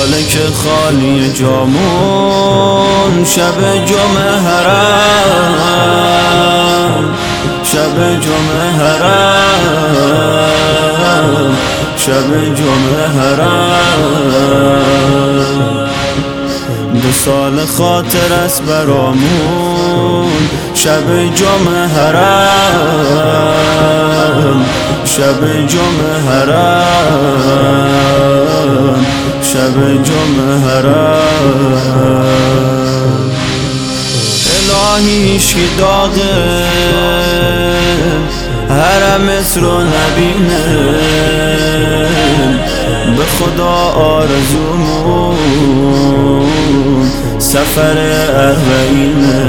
ساله که خالی جامون، شب جمعه حرم، شب جمعه حرم، شب جمعه حرم. 2 سال خاطر است برامون، شب جمعه حرم، شب جمعه حرم، شب جمعه حرم. الهی هیچکی داغه حرمت رو نبینه، به خدا آرزومون سفر اربعینه.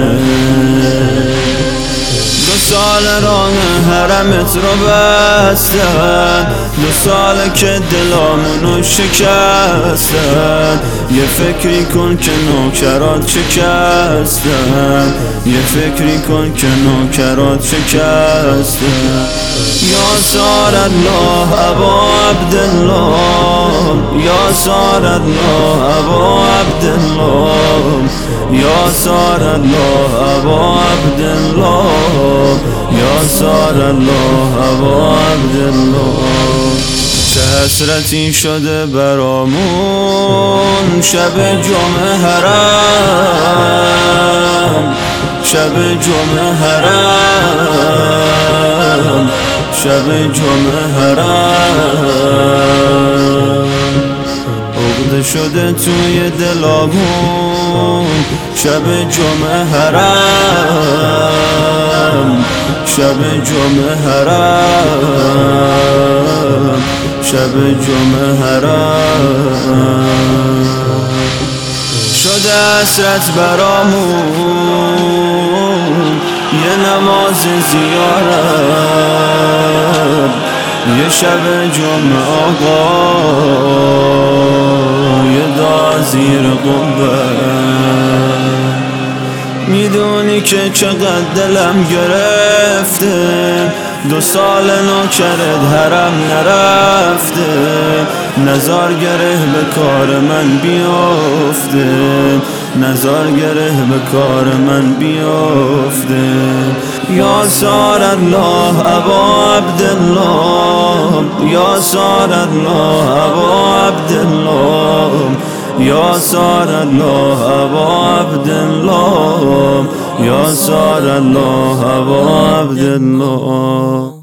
2 سال راه حرمت رو بستن، 2 ساله که دلامونو شکستن. یه فکری کن که نوکرات شکستن، یه فکری کن که نوکرات شکستن. یا سار الله ابا عبدالله، یا سار الله ابا عبدالله، یا سار الله ابا عبدالله، یا سار الله ابا عبدالله. چه حسرتی شده برامون، شب جمعه حرم، شب جمعه حرم، شب جمعه حرم. عقده شده توی دلامون، شب جمعه حرم، شب جمعه حرم، شب جمعه حرم. شده حسرت برامون، یه نماز زیارت، یه شب جمعه آقا، یه دعا زیر قبه. میدونی که چقدر دلم گرفته، 2 سال نوکرت حرم نرفته. نزار گره به کار من بیفته، نزار گره به کار من بیفته. یا سار الله ابا عبدالله، یا سار الله ابا عبدالله، یا سار الله ابا عبدالله، یا سار الله ابا عبدالله.